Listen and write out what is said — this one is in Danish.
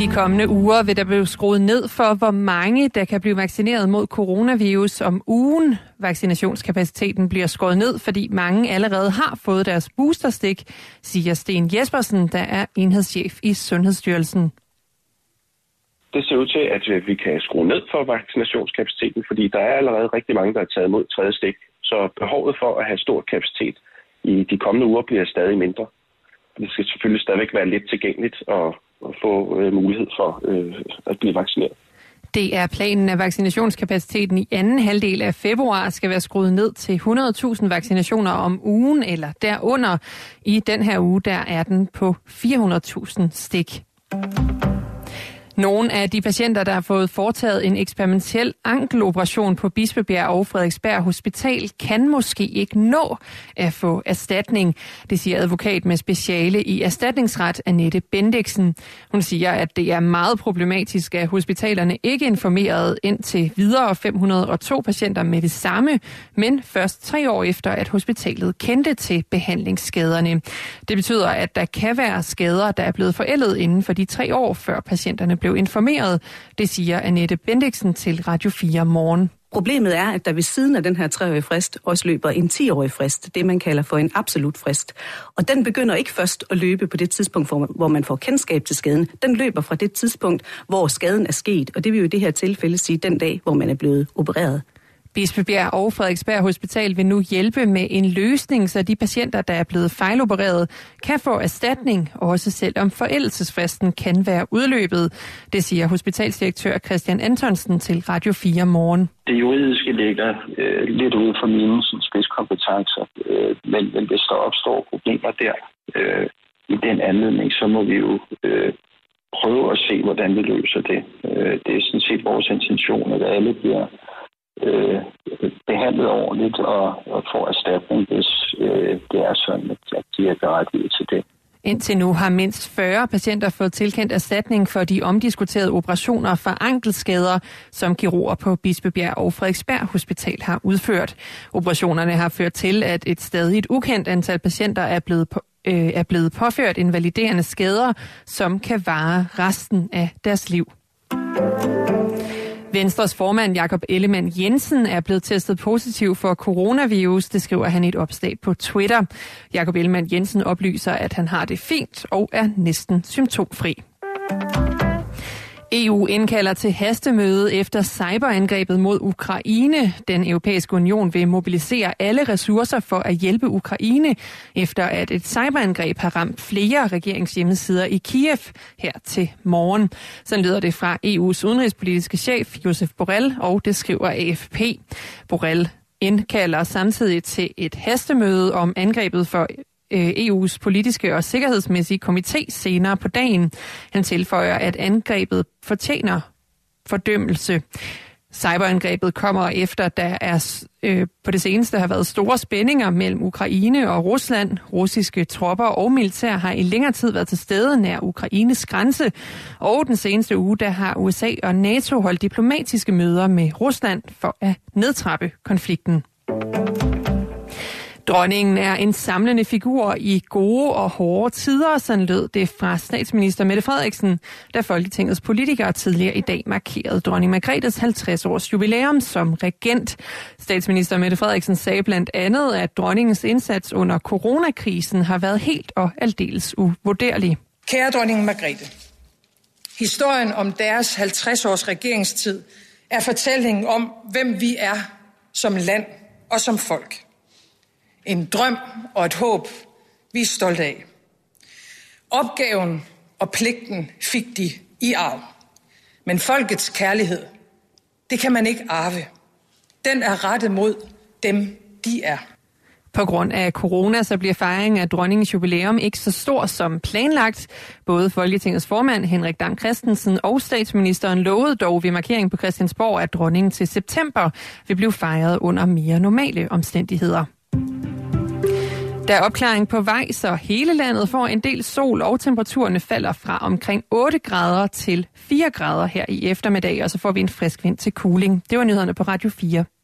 kommende uger vil der blive skruet ned for, hvor mange der kan blive vaccineret mod coronavirus om ugen. Vaccinationskapaciteten bliver skåret ned, fordi mange allerede har fået deres boosterstik, siger Sten Jespersen, der er enhedschef i Sundhedsstyrelsen. Det ser ud til, at vi kan skrue ned for vaccinationskapaciteten, fordi der er allerede rigtig mange, der er taget imod tredje stik. Så behovet for at have stor kapacitet i de kommende uger bliver stadig mindre. Det skal selvfølgelig stadigvæk være lidt tilgængeligt at få mulighed for at blive vaccineret. Det er planen, at vaccinationskapaciteten i anden halvdel af februar skal være skruet ned til 100.000 vaccinationer om ugen eller derunder. I den her uge der er den på 400.000 stik. Nogle af de patienter, der har fået foretaget en eksperimentel ankeloperation på Bispebjerg og Frederiksberg Hospital, kan måske ikke nå at få erstatning. Det siger advokat med speciale i erstatningsret, Annette Bendiksen. Hun siger, at det er meget problematisk, at hospitalerne ikke informerede indtil videre 502 patienter med det samme, men først 3 år efter, at hospitalet kendte til behandlingsskaderne. Det betyder, at der kan være skader, der er blevet forældet inden for de 3 år, før patienterne blev informeret. Det siger Annette Bendiksen til Radio 4 Morgen. Problemet er, at der ved siden af den her 3-årige frist også løber en 10-årig frist, det man kalder for en absolut frist. Og den begynder ikke først at løbe på det tidspunkt, hvor man får kendskab til skaden. Den løber fra det tidspunkt, hvor skaden er sket, og det vil jo i det her tilfælde sige den dag, hvor man er blevet opereret. Bispebjerg og Frederiksberg Hospital vil nu hjælpe med en løsning, så de patienter, der er blevet fejlopereret, kan få erstatning, også selvom forældelsesfristen kan være udløbet. Det siger hospitalsdirektør Christian Antonsen til Radio 4 Morgen. Det juridiske ligger lidt ude for mine spidskompetencer, men hvis der opstår problemer der i den anledning, så må vi jo prøve at se, hvordan vi løser det. Det er sådan set vores intention, at alle bliver behandlet ordentligt og får erstatning, hvis det er sådan, at de er berettiget til det. Indtil nu har mindst 40 patienter fået tilkendt erstatning for de omdiskuterede operationer for ankelskader, som kirurger på Bispebjerg og Frederiksberg Hospital har udført. Operationerne har ført til, at et stadigt ukendt antal patienter er blevet påført invaliderende skader, som kan vare resten af deres liv. Venstres formand Jakob Ellemann-Jensen er blevet testet positiv for coronavirus, det skriver han i et opslag på Twitter. Jakob Ellemann-Jensen oplyser, at han har det fint og er næsten symptomfri. EU indkalder til hastemøde efter cyberangrebet mod Ukraine. Den europæiske union vil mobilisere alle ressourcer for at hjælpe Ukraine, efter at et cyberangreb har ramt flere regeringshjemmesider i Kiev her til morgen. Sådan lyder det fra EU's udenrigspolitiske chef, Josep Borrell, og det skriver AFP. Borrell indkalder samtidig til et hastemøde om angrebet for EU's politiske og sikkerhedsmæssige komité senere på dagen. Han tilføjer, at angrebet fortjener fordømmelse. Cyberangrebet kommer efter, der er på det seneste har været store spændinger mellem Ukraine og Rusland. Russiske tropper og militær har i længere tid været til stede nær Ukraines grænse. Og den seneste uge, der har USA og NATO holdt diplomatiske møder med Rusland for at nedtrappe konflikten. Dronningen er en samlende figur i gode og hårde tider, sådan lød det fra statsminister Mette Frederiksen, da Folketingets politikere tidligere i dag markerede dronning Margrethes 50-års jubilæum som regent. Statsminister Mette Frederiksen sagde blandt andet, at dronningens indsats under coronakrisen har været helt og aldeles uvurderlig. Kære dronning Margrethe, historien om deres 50-års regeringstid er fortællingen om, hvem vi er som land og som folk. En drøm og et håb, vi er stolte af. Opgaven og pligten fik de i arv. Men folkets kærlighed, det kan man ikke arve. Den er rettet mod dem, de er. På grund af corona, så bliver fejringen af dronningens jubilæum ikke så stor som planlagt. Både Folketingets formand Henrik Dam Kristensen og statsministeren lovede dog ved markeringen på Christiansborg, at dronningen til september vil blive fejret under mere normale omstændigheder. Der er opklaring på vej, så hele landet får en del sol, og temperaturerne falder fra omkring 8 grader til 4 grader her i eftermiddag, og så får vi en frisk vind til cooling. Det var nyhederne på Radio 4.